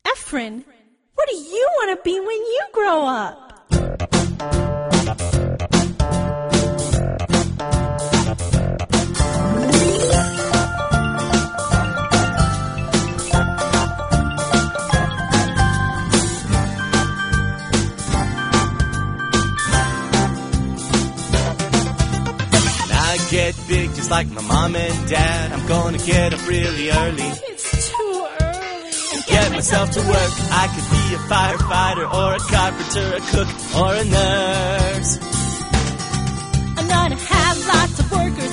Efren, what do you want to be when you grow up? Get big just like my mom and dad. I'm gonna get up really early. It's too early. Get myself to work. I could be a firefighter or a carpenter, a cook or a nurse. I'm gonna have lots of workers